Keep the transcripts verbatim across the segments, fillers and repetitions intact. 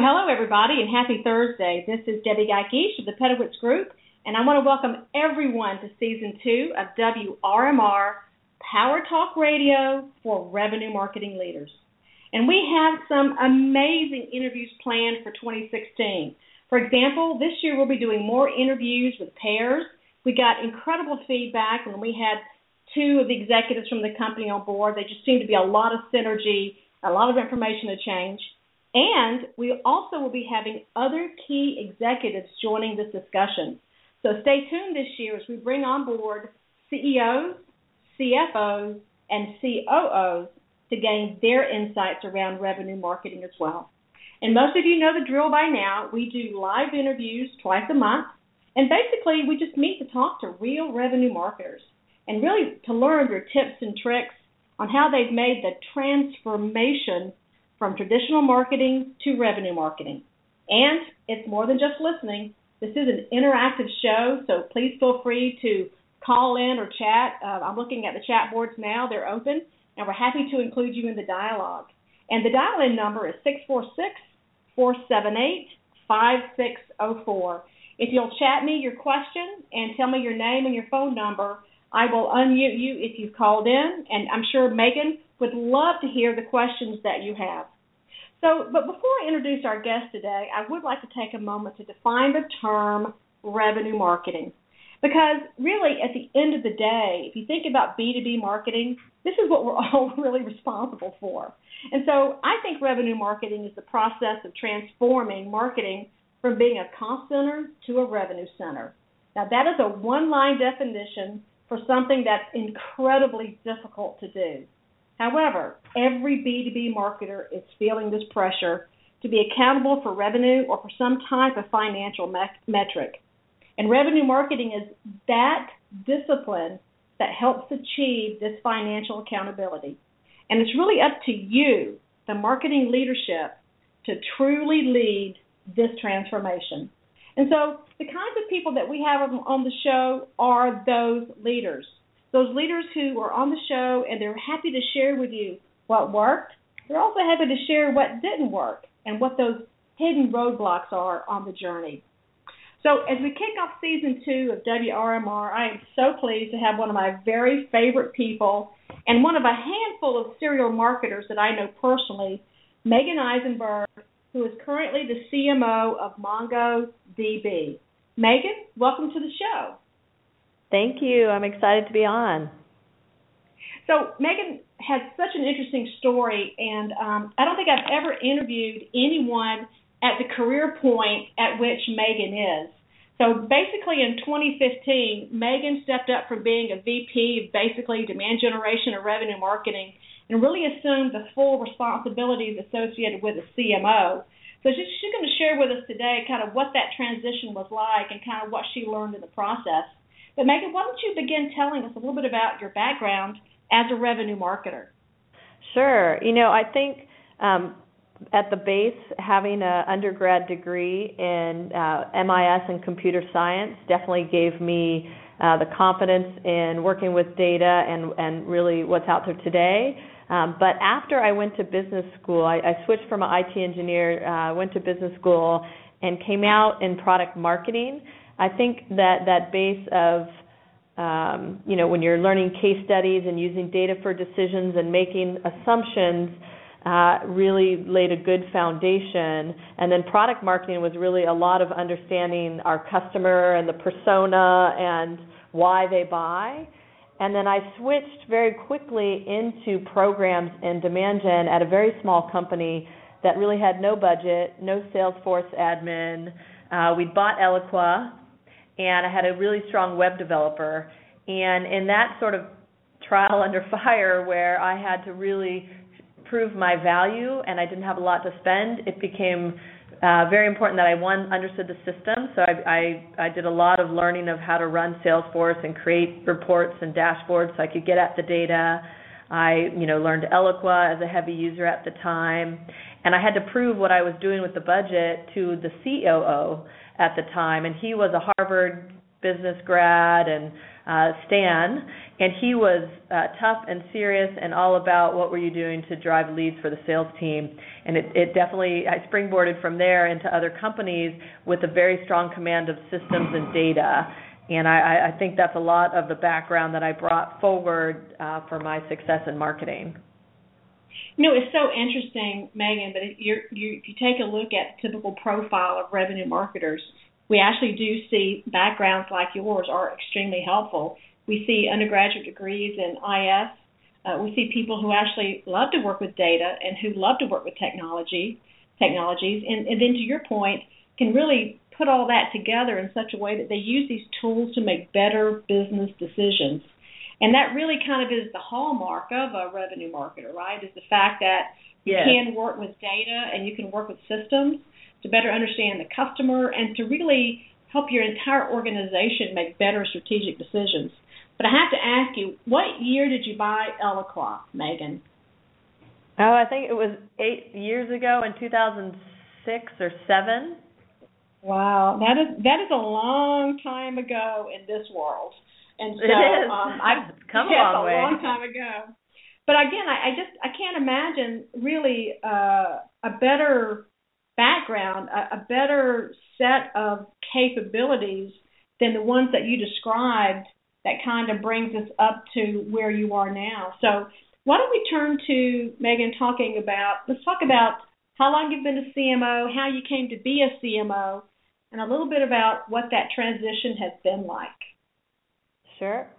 hello, everybody, and happy Thursday. This is Debbie Geike of the Pedowitz Group, and I want to welcome everyone to Season two of W R M R Power Talk Radio for Revenue Marketing Leaders. And we have some amazing interviews planned for twenty sixteen. For example, this year we'll be doing more interviews with pairs. We got incredible feedback when we had two of the executives from the company on board. There just seemed to be a lot of synergy, a lot of information to change. And we also will be having other key executives joining this discussion. So stay tuned this year as we bring on board C E Os, C F Os, and C O Os to gain their insights around revenue marketing as well. And most of you know the drill by now. We do live interviews twice a month. And basically, we just meet to talk to real revenue marketers and really to learn their tips and tricks on how they've made the transformation from traditional marketing to revenue marketing. And it's more than just listening. This is an interactive show, so please feel free to call in or chat. Uh, I'm looking at the chat boards now. They're open, and we're happy to include you in the dialogue. And the dial-in number is six four six, four seven eight, five six zero four. If you'll chat me your question and tell me your name and your phone number, I will unmute you if you've called in, and I'm sure Megan would love to hear the questions that you have. So, but before I introduce our guest today, I would like to take a moment to define the term revenue marketing. Because really, at the end of the day, if you think about B two B marketing, this is what we're all really responsible for. And so I think revenue marketing is the process of transforming marketing from being a cost center to a revenue center. Now, that is a one-line definition for something that's incredibly difficult to do. However, every B two B marketer is feeling this pressure to be accountable for revenue or for some type of financial me- metric. And revenue marketing is that discipline that helps achieve this financial accountability. And it's really up to you, the marketing leadership, to truly lead this transformation. And so the kinds of people that we have on the show are those leaders. Those leaders who are on the show and they're happy to share with you what worked. They're also happy to share what didn't work and what those hidden roadblocks are on the journey. So as we kick off Season two of W R M R, I am so pleased to have one of my very favorite people and one of a handful of serial marketers that I know personally, Megan Eisenberg, who is currently the C M O of MongoDB. Megan, welcome to the show. Thank you. I'm excited to be on. So Megan has such an interesting story, and um, I don't think I've ever interviewed anyone at the career point at which Megan is. So basically in twenty fifteen, Megan stepped up from being a V P of basically demand generation and revenue marketing and really assumed the full responsibilities associated with a C M O. So she's, she's going to share with us today kind of what that transition was like and kind of what she learned in the process. But Megan, why don't you begin telling us a little bit about your background as a revenue marketer? Sure. You know, I think um, at the base, having an undergrad degree in uh, M I S and computer science definitely gave me uh, the confidence in working with data and, and really what's out there today. Um, but after I went to business school, I, I switched from an I T engineer, uh, went to business school, and came out in product marketing. I think that that base of, um, you know, when you're learning case studies and using data for decisions and making assumptions, uh, really laid a good foundation. And then product marketing was really a lot of understanding our customer and the persona and why they buy. And then I switched very quickly into programs and demand gen at a very small company that really had no budget, no Salesforce admin. Uh, we bought Eloqua, and I had a really strong web developer. And in that sort of trial under fire where I had to really prove my value and I didn't have a lot to spend, it became uh, very important that I, one, understood the system. So I, I, I did a lot of learning of how to run Salesforce and create reports and dashboards so I could get at the data. I, you know, learned Eloqua as a heavy user at the time. And I had to prove what I was doing with the budget to the C O O at the time. And he was a Harvard business grad, and uh, Stan, and he was uh, tough and serious and all about what were you doing to drive leads for the sales team. And it, it definitely, I springboarded from there into other companies with a very strong command of systems and data. And I, I think that's a lot of the background that I brought forward uh, for my success in marketing. You know, it's so interesting, Megan, but if you're, you, you take a look at the typical profile of revenue marketers, we actually do see backgrounds like yours are extremely helpful. We see undergraduate degrees in I S. Uh, we see people who actually love to work with data and who love to work with technology, technologies, and, and then to your point, can really put all that together in such a way that they use these tools to make better business decisions. And that really kind of is the hallmark of a revenue marketer, right, is the fact that you yes. can work with data and you can work with systems to better understand the customer and to really help your entire organization make better strategic decisions. But I have to ask you, what year did you buy Eloqua, Megan? Oh, I think it was eight years ago in two thousand six or seven. Wow, that is that is a long time ago in this world. And so it is. Um, I've come yes, a long a way. long time ago. But again, I, I just I can't imagine really uh, a better background, a, a better set of capabilities than the ones that you described that kind of brings us up to where you are now. So why don't we turn to, Megan, talking about, let's talk about how long you've been a C M O, how you came to be a C M O, and a little bit about what that transition has been like. Sure.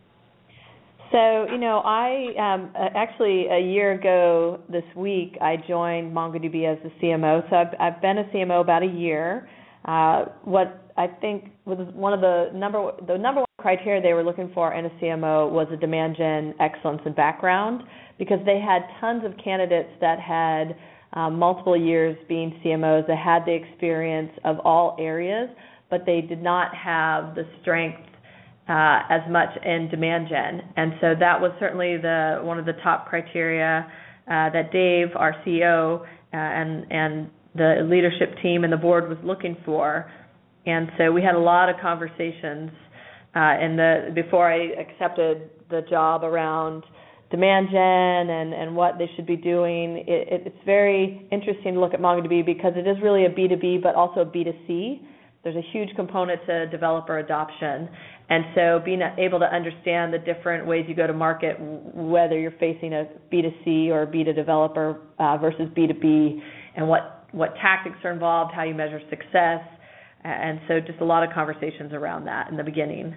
So, you know, I um, actually a year ago this week I joined MongoDB as the C M O. So I've, I've been a C M O about a year. Uh, what I think was one of the number the number one criteria they were looking for in a C M O was a demand gen excellence and background, because they had tons of candidates that had um, multiple years being C M Os, that had the experience of all areas, but they did not have the strength Uh, as much in demand gen. And so that was certainly the one of the top criteria uh, that Dave, our C E O, uh, and, and the leadership team and the board was looking for. And so we had a lot of conversations uh, in the before I accepted the job around demand gen and, and what they should be doing. It, it, it's very interesting to look at MongoDB because it is really a B two B but also a B two C. There's a huge component to developer adoption. And so being able to understand the different ways you go to market, whether you're facing a B two C or a B two developer uh, versus B two B, and what, what tactics are involved, how you measure success. And so just a lot of conversations around that in the beginning.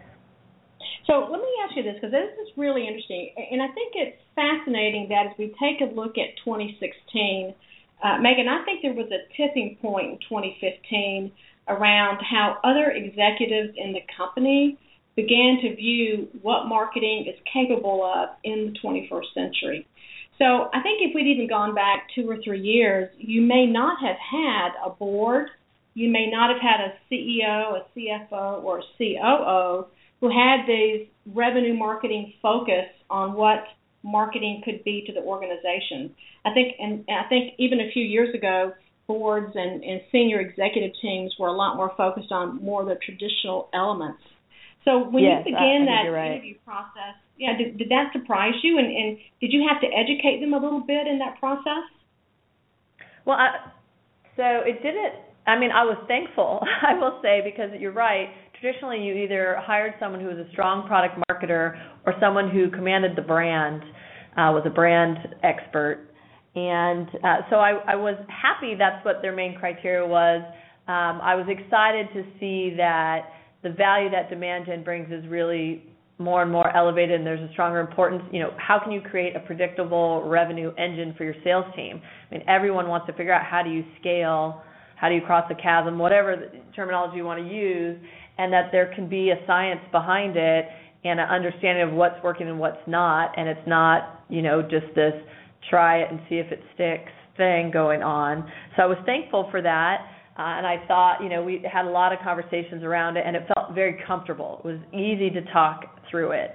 So let me ask you this, because this is really interesting. And I think it's fascinating that as we take a look at twenty sixteen, uh, Megan, I think there was a tipping point in twenty fifteen around how other executives in the company began to view what marketing is capable of in the twenty-first century. So I think if we'd even gone back two or three years, you may not have had a board, you may not have had a C E O, a C F O, or a C O O who had these revenue marketing focus on what marketing could be to the organization. I think, and I think even a few years ago, boards and, and senior executive teams were a lot more focused on more of the traditional elements. So when yes, you began I, I that right. interview process, yeah, did, did that surprise you? And, and did you have to educate them a little bit in that process? Well, I, so it didn't, I mean, I was thankful, I will say, because you're right. Traditionally, you either hired someone who was a strong product marketer or someone who commanded the brand, uh, was a brand expert. And uh, so I, I was happy that's what their main criteria was. Um, I was excited to see that the value that demand gen brings is really more and more elevated, and there's a stronger importance. You know, how can you create a predictable revenue engine for your sales team? I mean, everyone wants to figure out how do you scale, how do you cross the chasm, whatever the terminology you want to use, and that there can be a science behind it and an understanding of what's working and what's not, and it's not, you know, just this try it and see if it sticks thing going on. So I was thankful for that, uh, and I thought, you know, we had a lot of conversations around it, and it felt very comfortable. It was easy to talk through it.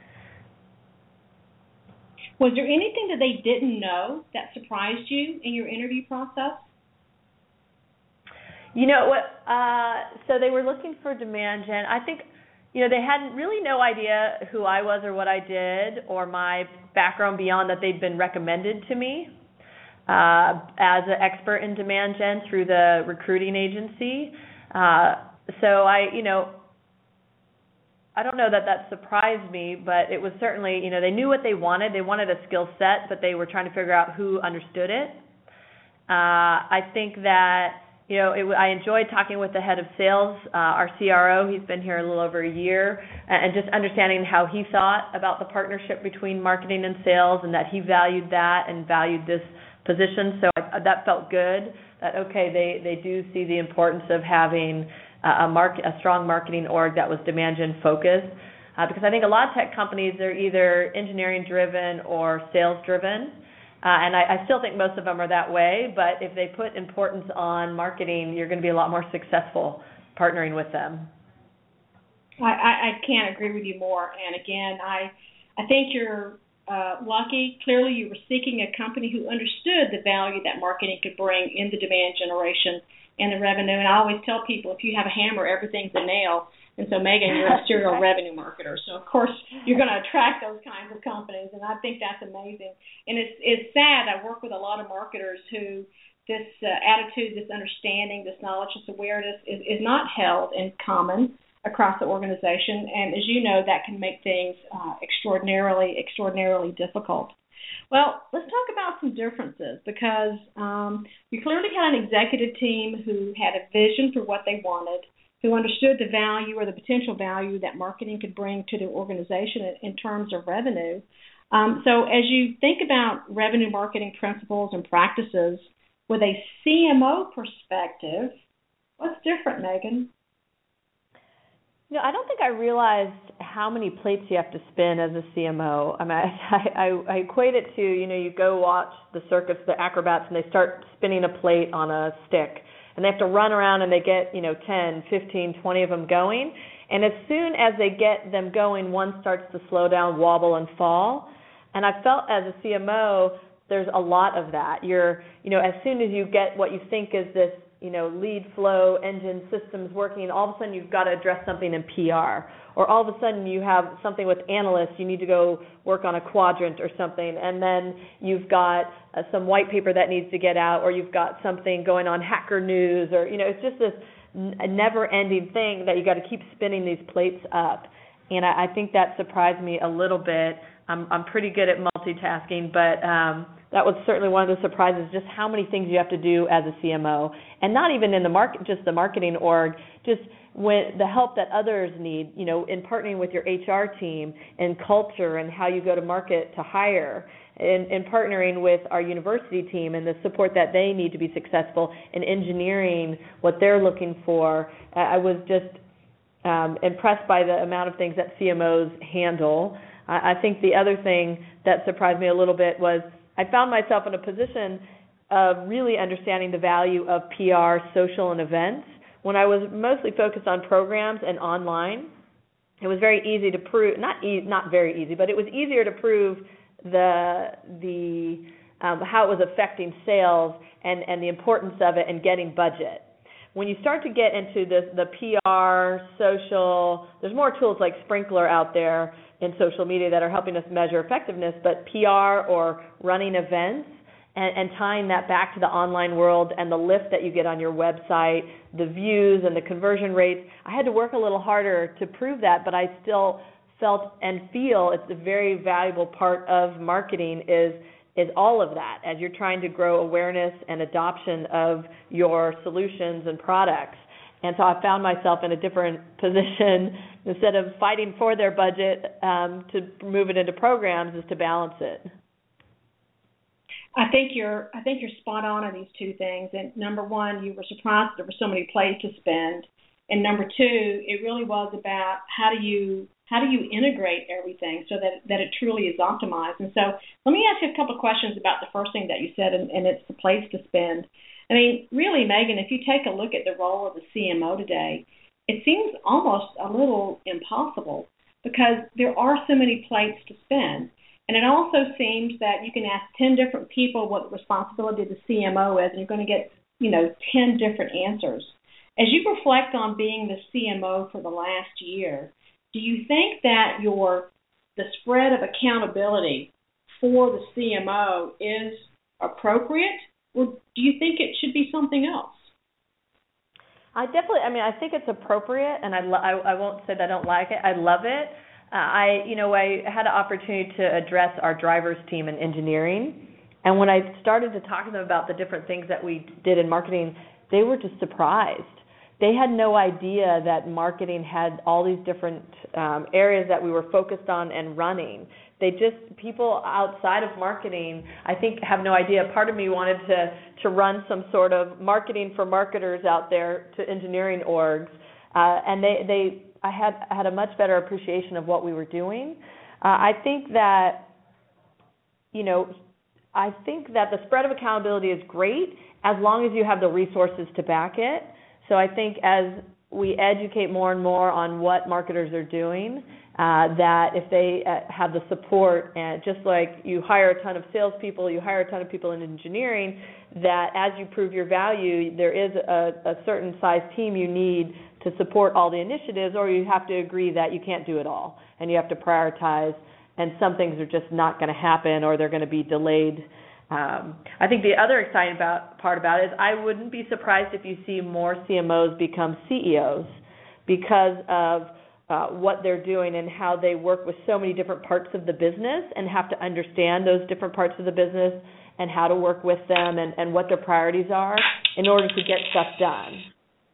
Was there anything that they didn't know that surprised you in your interview process? You know what? Uh, so they were looking for demand gen. I think, you know, they had really no idea who I was or what I did or my background beyond that they'd been recommended to me uh, as an expert in demand gen through the recruiting agency. Uh, so I, you know, I don't know that that surprised me, but it was certainly, you know, they knew what they wanted. They wanted a skill set, but they were trying to figure out who understood it. Uh, I think that, you know, it, I enjoyed talking with the head of sales, uh, our C R O. He's been here a little over a year, and just understanding how he thought about the partnership between marketing and sales, and that he valued that and valued this position. So I, that felt good. That okay, they they do see the importance of having a, mark, a strong marketing org that was demand gen focused, uh, because I think a lot of tech companies are either engineering driven or sales driven. Uh, and I, I still think most of them are that way, but if they put importance on marketing, you're going to be a lot more successful partnering with them. I, I, I can't agree with you more. And again, I I think you're uh, lucky. Clearly, you were seeking a company who understood the value that marketing could bring in the demand generation and the revenue. And I always tell people, if you have a hammer, everything's a nail. And so, Megan, you're a serial revenue marketer. So, of course, you're going to attract those kinds of companies, and I think that's amazing. And it's it's sad. I work with a lot of marketers who this uh, attitude, this understanding, this knowledge, this awareness is, is not held in common across the organization. And as you know, that can make things uh, extraordinarily, extraordinarily difficult. Well, let's talk about some differences, because um, you clearly had an executive team who had a vision for what they wanted, who understood the value or the potential value that marketing could bring to the organization in, in terms of revenue. Um, so as you think about revenue marketing principles and practices with a C M O perspective, what's different, Megan? You know, I don't think I realized how many plates you have to spin as a C M O. I mean, I, I, I equate it to, you know, you go watch the circus, the acrobats, and they start spinning a plate on a stick. And they have to run around and they get, you know, ten, fifteen, twenty of them going. And as soon as they get them going, one starts to slow down, wobble, and fall. And I felt as a C M O, there's a lot of that. You're, you know, as soon as you get what you think is this, you know, lead flow engine systems working, all of a sudden you've got to address something in P R. Or all of a sudden you have something with analysts, you need to go work on a quadrant or something, and then you've got uh, some white paper that needs to get out, or you've got something going on Hacker News, or, you know, it's just this n- never-ending thing that you got to keep spinning these plates up. And I, I think that surprised me a little bit. I'm, I'm pretty good at multitasking, but um, that was certainly one of the surprises, just how many things you have to do as a C M O, and not even in the market, just the marketing org, just when the help that others need, you know, in partnering with your H R team and culture and how you go to market to hire, in, in partnering with our university team and the support that they need to be successful in engineering what they're looking for. Uh, I was just um, impressed by the amount of things that C M Os handle. I think the other thing that surprised me a little bit was I found myself in a position of really understanding the value of P R, social, and events. When I was mostly focused on programs and online, it was very easy to prove, not e- not very easy, but it was easier to prove the the um, how it was affecting sales and, and the importance of it and getting budget. When you start to get into the, the P R, social, there's more tools like Sprinklr out there in social media that are helping us measure effectiveness, but P R or running events and, and tying that back to the online world and the lift that you get on your website, the views and the conversion rates, I had to work a little harder to prove that, but I still felt and feel it's a very valuable part of marketing is is all of that as you're trying to grow awareness and adoption of your solutions and products. And so I found myself in a different position. Instead of fighting for their budget um, to move it into programs, is to balance it. I think you're I think you're spot on on these two things. And number one, you were surprised there were so many plays to spend. And number two, it really was about how do you how do you integrate everything so that, that it truly is optimized. And so let me ask you a couple of questions about the first thing that you said, and, and it's the place to spend. I mean, really, Megan, if you take a look at the role of the C M O today, it seems almost a little impossible because there are so many plates to spend. And it also seems that you can ask ten different people what the responsibility of the C M O is, and you're going to get, you know, ten different answers. As you reflect on being the C M O for the last year, do you think that your the spread of accountability for the C M O is appropriate, or do you think it should be something else? I definitely, I mean, I think it's appropriate, and I, lo- I, I won't say that I don't like it. I love it. Uh, I, you know, I had an opportunity to address our drivers team in engineering, and when I started to talk to them about the different things that we did in marketing, they were just surprised. They had no idea that marketing had all these different um, areas that we were focused on and running. They just, people outside of marketing, I think, have no idea. Part of me wanted to, to run some sort of marketing for marketers out there to engineering orgs, uh, and they, they, I had, I had a much better appreciation of what we were doing. Uh, I think that, you know, I think that the spread of accountability is great as long as you have the resources to back it. So I think as we educate more and more on what marketers are doing, uh, that if they uh, have the support, and just like you hire a ton of salespeople, you hire a ton of people in engineering, that as you prove your value, there is a, a certain size team you need to support all the initiatives, or you have to agree that you can't do it all, and you have to prioritize, and some things are just not going to happen, or they're going to be delayed. Um, I think the other exciting about, part about it is I wouldn't be surprised if you see more C M Os become C E Os because of uh, what they're doing and how they work with so many different parts of the business and have to understand those different parts of the business and how to work with them and, and what their priorities are in order to get stuff done.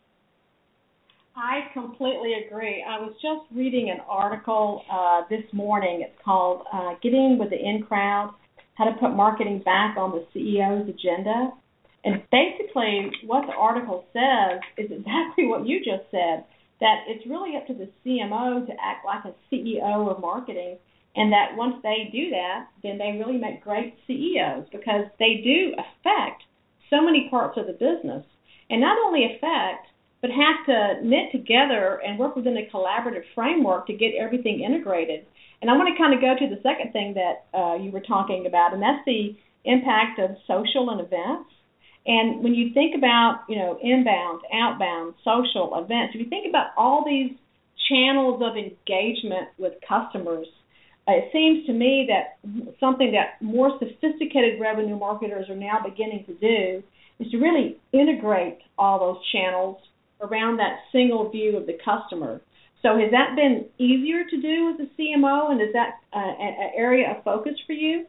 I completely agree. I was just reading an article uh, this morning. It's called uh, Getting with the In Crowd, How to Put Marketing Back on the C E O's Agenda. And basically what the article says is exactly what you just said, that it's really up to the C M O to act like a C E O of marketing, and that once they do that, then they really make great C E Os because they do affect so many parts of the business. And not only affect, but have to knit together and work within a collaborative framework to get everything integrated. And I want to kind of go to the second thing that uh, you were talking about, and that's the impact of social and events. And when you think about, you know, inbound, outbound, social events, if you think about all these channels of engagement with customers, uh, it seems to me that something that more sophisticated revenue marketers are now beginning to do is to really integrate all those channels around that single view of the customer. So has that been easier to do as a C M O, and is that uh, an area of focus for you?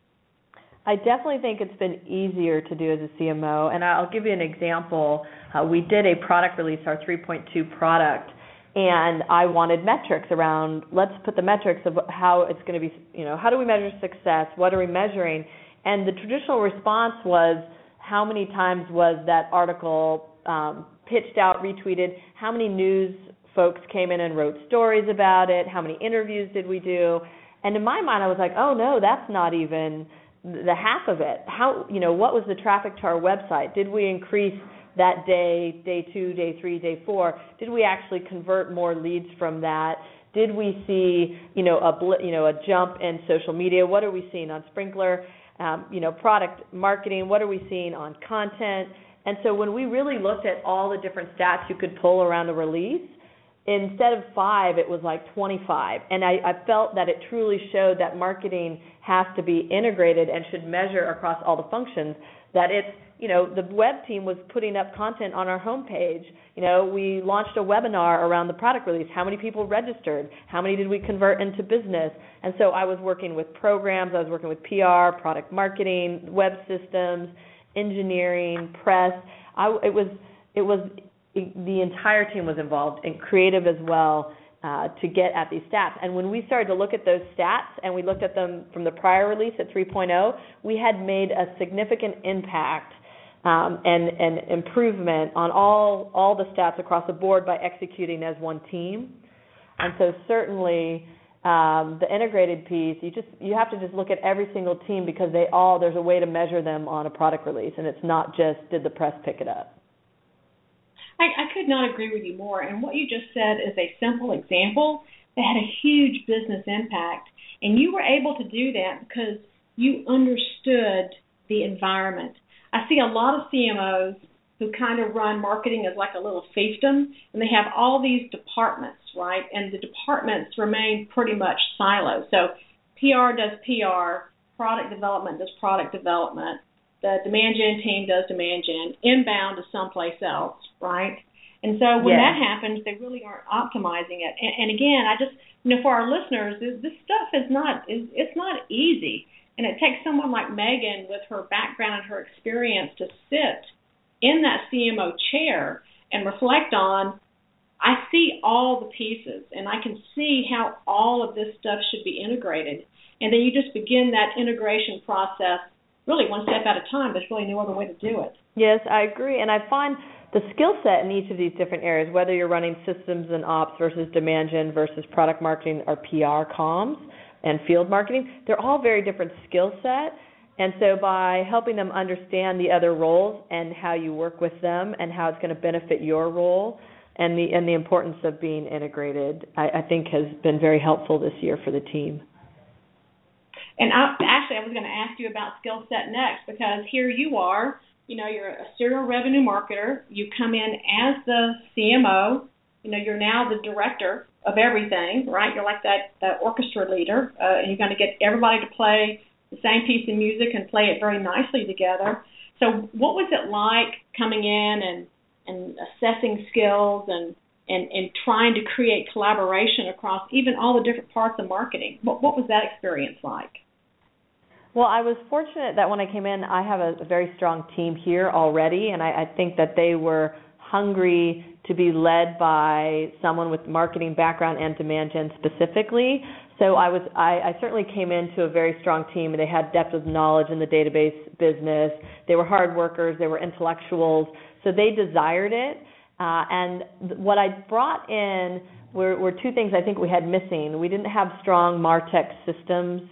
I definitely think it's been easier to do as a C M O, and I'll give you an example. Uh, we did a product release, our three point two product, and I wanted metrics around, let's put the metrics of how it's going to be, you know, how do we measure success, what are we measuring? And the traditional response was, how many times was that article um, pitched out, retweeted, how many news folks came in and wrote stories about it, how many interviews did we do? And in my mind, I was like, oh no, that's not even the half of it. How, you know, what was the traffic to our website? Did we increase that day, day two, day three, day four? Did we actually convert more leads from that? Did we see, you know, a bl- you know, a jump in social media? What are we seeing on Sprinklr? Um, you know, product marketing, what are we seeing on content? And so when we really looked at all the different stats you could pull around a release, instead of five, it was like twenty-five. And I, I felt that it truly showed that marketing has to be integrated and should measure across all the functions, that it's, you know, the web team was putting up content on our homepage. You know, we launched a webinar around the product release. How many people registered? How many did we convert into business? And so I was working with programs. I was working with P R, product marketing, web systems, engineering, press. I, it was, it was, it, the entire team was involved, and creative as well, uh, to get at these stats. And when we started to look at those stats, and we looked at them from the prior release at three point oh, we had made a significant impact um, and, and improvement on all, all the stats across the board by executing as one team. And so certainly um, the integrated piece, you just you have to just look at every single team, because they all, there's a way to measure them on a product release, and it's not just did the press pick it up. I, I could not agree with you more. And what you just said is a simple example that had a huge business impact. And you were able to do that because you understood the environment. I see a lot of C M Os who kind of run marketing as like a little fiefdom, and they have all these departments, right? And the departments remain pretty much siloed. So P R does P R, product development does product development, the demand gen team does demand gen, inbound is someplace else, right? And so when yeah. that happens, they really aren't optimizing it. And, and again, I just, you know, for our listeners, this, this stuff is not, is, it's not easy. And it takes someone like Megan with her background and her experience to sit in that C M O chair and reflect on, I see all the pieces, and I can see how all of this stuff should be integrated. And then you just begin that integration process really one step at a time. There's really no other way to do it. Yes, I agree. And I find the skill set in each of these different areas, whether you're running systems and ops versus demand gen versus product marketing or P R comms and field marketing, they're all very different skill set. And so by helping them understand the other roles and how you work with them and how it's going to benefit your role and the and the importance of being integrated, I, I think has been very helpful this year for the team. And I, actually, I was going to ask you about skill set next, because here you are, you know, you're a serial revenue marketer. You come in as the C M O. You know, you're now the director of everything, right? You're like that, that orchestra leader, uh, and you're going to get everybody to play the same piece of music and play it very nicely together. So what was it like coming in and, and assessing skills and, and, and trying to create collaboration across even all the different parts of marketing? What, what was that experience like? Well, I was fortunate that when I came in, I have a, a very strong team here already, and I, I think that they were hungry to be led by someone with marketing background and demand gen specifically. So I was I, I certainly came into a very strong team, and they had depth of knowledge in the database business. They were hard workers. They were intellectuals. So they desired it. Uh, and th- what I brought in were, were two things I think we had missing. We didn't have strong MarTech systems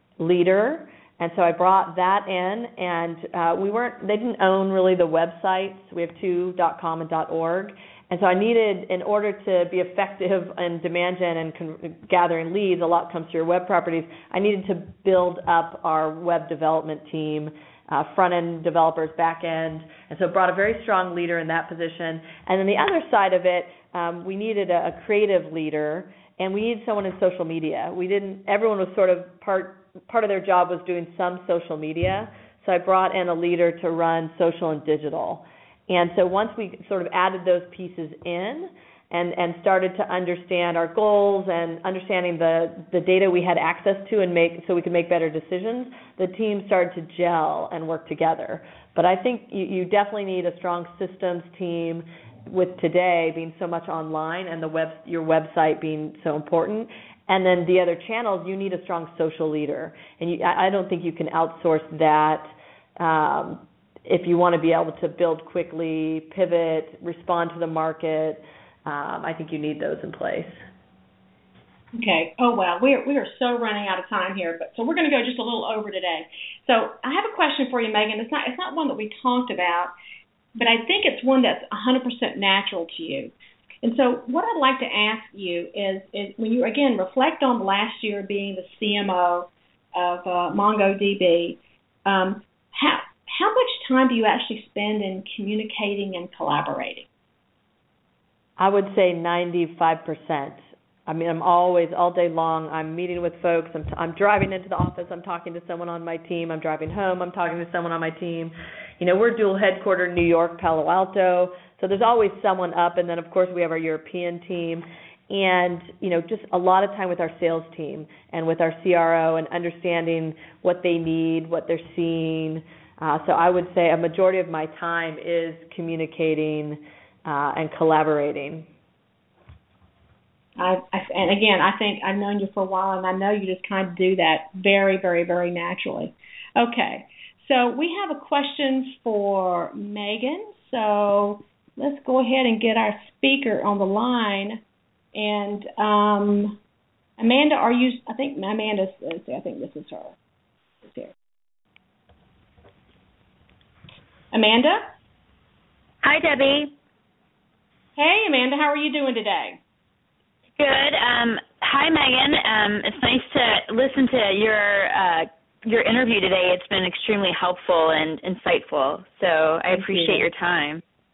leader. And so I brought that in, and uh, we weren't. They didn't own really the websites. We have two, .com and .org. And so I needed, in order to be effective in demand gen and con- gathering leads, a lot comes through your web properties, I needed to build up our web development team, uh, front-end developers, back-end. And so brought a very strong leader in that position. And then the other side of it, um, we needed a, a creative leader, and we needed someone in social media. We didn't, everyone was sort of part, part of their job was doing some social media. So I brought in a leader to run social and digital. And so once we sort of added those pieces in and, and started to understand our goals and understanding the, the data we had access to and make so we could make better decisions, the team started to gel and work together. But I think you, you definitely need a strong systems team, with today being so much online and the web your website being so important. And then the other channels, you need a strong social leader. And you, I, I don't think you can outsource that um, if you want to be able to build quickly, pivot, respond to the market. Um, I think you need those in place. Okay. Oh, well, we are, we are so running out of time here, but so we're going to go just a little over today. So I have a question for you, Megan. It's not it's not one that we talked about, but I think it's one that's one hundred percent natural to you. And so what I'd like to ask you is, is when you, again, reflect on last year being the C M O of uh, MongoDB, um, how how much time do you actually spend in communicating and collaborating? I would say ninety-five percent. I mean, I'm always, all day long, I'm meeting with folks. I'm, t- I'm driving into the office. I'm talking to someone on my team. I'm driving home. I'm talking to someone on my team. You know, we're dual headquartered in New York, Palo Alto. So there's always someone up. And then, of course, we have our European team. And, you know, just a lot of time with our sales team and with our C R O and understanding what they need, what they're seeing. Uh, so I would say a majority of my time is communicating uh, and collaborating. I, I, and again, I think I've known you for a while, and I know you just kind of do that very, very, very naturally. Okay, so we have a question for Megan. So let's go ahead and get our speaker on the line. And um, Amanda, are you? I think Amanda's. Let's see, I think this is her. It's here. Amanda. Hi, Debbie. Hey, Amanda. How are you doing today? Good. Um, hi, Megan. Um, it's nice to listen to your uh, your interview today. It's been extremely helpful and insightful, so I appreciate your time.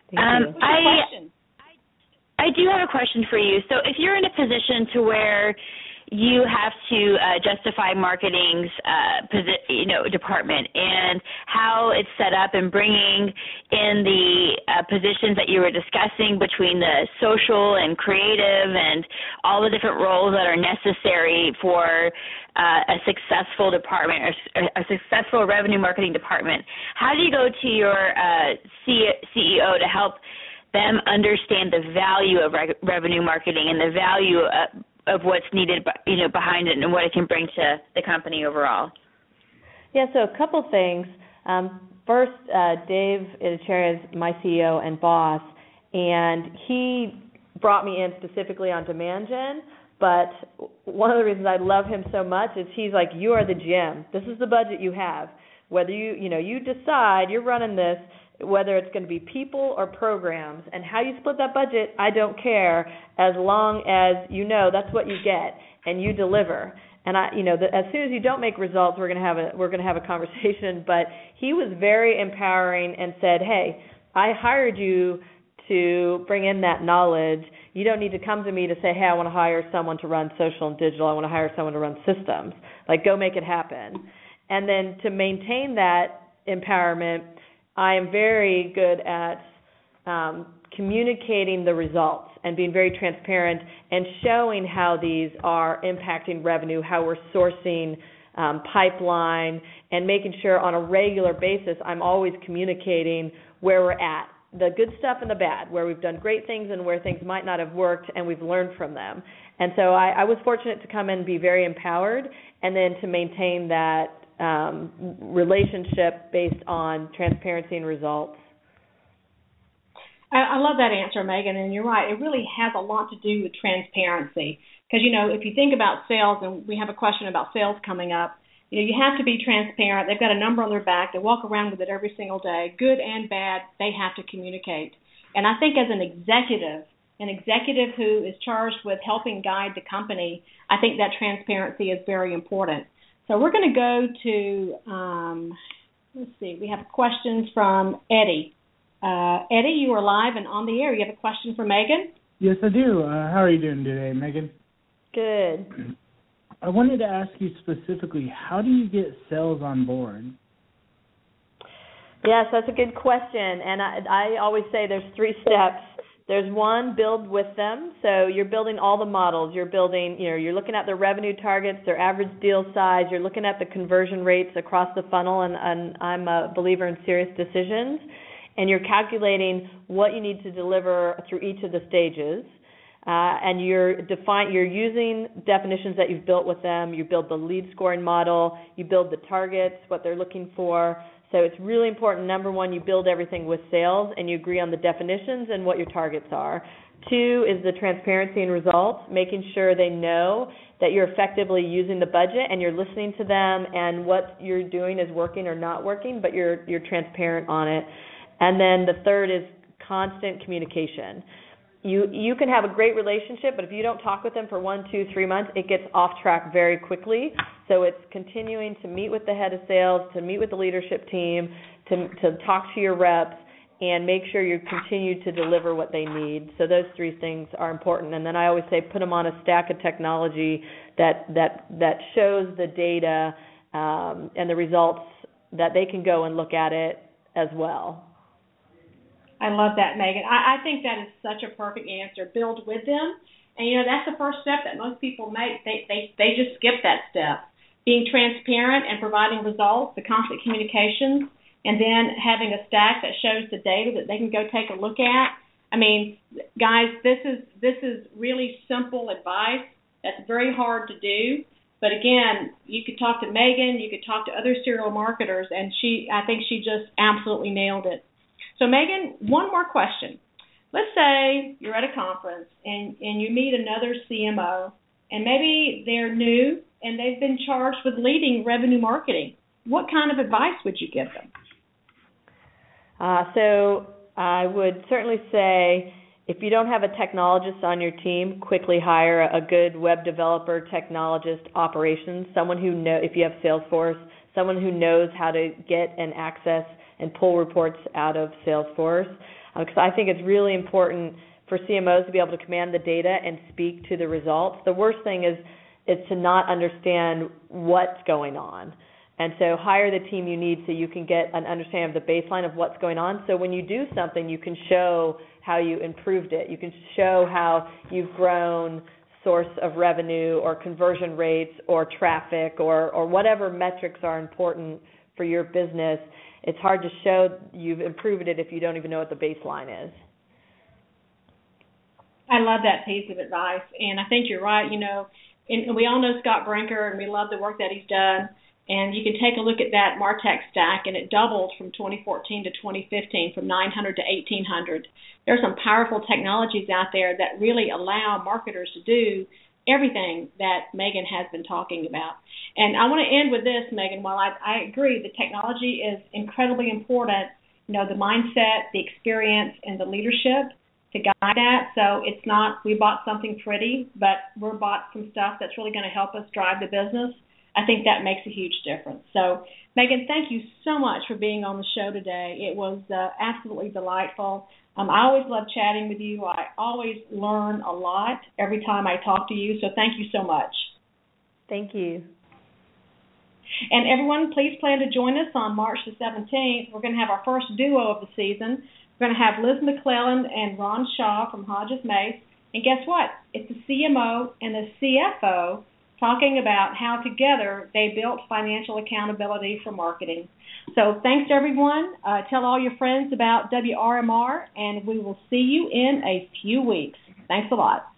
Thank um, you. What's your I, question? I do have a question for you. So if you're in a position to where you have to uh, justify marketing's uh, posi- you know department and how it's set up and bringing in the uh, positions that you were discussing between the social and creative and all the different roles that are necessary for uh, a successful department or a successful revenue marketing department. How do you go to your uh, C E O to help them understand the value of re- revenue marketing and the value of of what's needed, you know, behind it and what it can bring to the company overall? Yeah, so a couple things. Um, first, uh, Dave Itticheria is my C E O and boss, and he brought me in specifically on demand gen, but one of the reasons I love him so much is he's like, you are the G M. This is the budget you have. Whether you, you know, you decide, you're running this, whether it's going to be people or programs, and how you split that budget, I don't care, as long as you know that's what you get and you deliver. And I, you know, the, as soon as you don't make results, we're going to have a we're going to have a conversation. But he was very empowering and said, "Hey, I hired you to bring in that knowledge. You don't need to come to me to say, hey, I want to hire someone to run social and digital. I want to hire someone to run systems. Like, go make it happen." And then to maintain that empowerment, I am very good at um, communicating the results and being very transparent and showing how these are impacting revenue, how we're sourcing um, pipeline, and making sure on a regular basis I'm always communicating where we're at, the good stuff and the bad, where we've done great things and where things might not have worked and we've learned from them. And so I, I was fortunate to come in and be very empowered and then to maintain that Um, relationship based on transparency and results. I, I love that answer, Megan, and you're right. It really has a lot to do with transparency because, you know, if you think about sales, and we have a question about sales coming up, you know, you have to be transparent. They've got a number on their back. They walk around with it every single day. Good and bad, they have to communicate. And I think as an executive, an executive who is charged with helping guide the company, I think that transparency is very important. So we're going to go to, um, let's see, we have questions from Eddie. Uh, Eddie, you are live and on the air. You have a question for Megan? Yes, I do. Uh, how are you doing today, Megan? Good. I wanted to ask you specifically, how do you get sales on board? Yes, that's a good question. And I, I always say there's three steps. There's one, build with them. So you're building all the models. You're building, you know, you're looking at their revenue targets, their average deal size. You're looking at the conversion rates across the funnel, and, and I'm a believer in serious decisions. And you're calculating what you need to deliver through each of the stages. Uh, and you're define, you're using definitions that you've built with them. You build the lead scoring model. You build the targets, what they're looking for. So it's really important, number one, you build everything with sales and you agree on the definitions and what your targets are. Two is the transparency and results, making sure they know that you're effectively using the budget and you're listening to them and what you're doing is working or not working, but you're you're transparent on it. And then the third is constant communication. You you can have a great relationship, but if you don't talk with them for one, two, three months, it gets off track very quickly. So it's continuing to meet with the head of sales, to meet with the leadership team, to to talk to your reps, and make sure you continue to deliver what they need. So those three things are important. And then I always say put them on a stack of technology that that that shows the data um, and the results that they can go and look at it as well. I love that, Megan. I, I think that is such a perfect answer. Build with them. And, you know, that's the first step that most people make. They, they, they just skip that step. Being transparent and providing results, the constant communications, and then having a stack that shows the data that they can go take a look at. I mean, guys, this is this is really simple advice that's very hard to do. But, again, you could talk to Megan, you could talk to other serial marketers, and she I think she just absolutely nailed it. So, Megan, one more question. Let's say you're at a conference and, and you meet another C M O, and maybe they're new and they've been charged with leading revenue marketing. What kind of advice would you give them? Uh, so I would certainly say if you don't have a technologist on your team, quickly hire a good web developer, technologist, operations, someone who know if you have Salesforce, someone who knows how to get and access and pull reports out of Salesforce, because uh, I think it's really important for C M Os to be able to command the data and speak to the results. The worst thing is is to not understand what's going on. And so hire the team you need so you can get an understanding of the baseline of what's going on. So when you do something, you can show how you improved it. You can show how you've grown source of revenue or conversion rates or traffic or, or whatever metrics are important for your business. It's hard to show you've improved it if you don't even know what the baseline is. I love that piece of advice, and I think you're right. You know, and we all know Scott Brinker, and we love the work that he's done. And you can take a look at that MarTech stack, and it doubled from twenty fourteen to twenty fifteen, from nine hundred to eighteen hundred. There are some powerful technologies out there that really allow marketers to do everything that Megan has been talking about. And I want to end with this, Megan. While I, I agree the technology is incredibly important, you know, the mindset, the experience, and the leadership to guide that. So it's not we bought something pretty, but we're bought some stuff that's really going to help us drive the business. I think that makes a huge difference. So, Megan, thank you so much for being on the show today. It was uh, absolutely delightful. Um, I always love chatting with you. I always learn a lot every time I talk to you, so thank you so much. Thank you. And everyone, please plan to join us on March the seventeenth. We're going to have our first duo of the season. We're going to have Liz McClellan and Ron Shaw from Hodges Mace. And guess what? It's the C M O and the C F O talking about how together they built financial accountability for marketing. So thanks, everyone. Uh, tell all your friends about W R M R, and we will see you in a few weeks. Thanks a lot.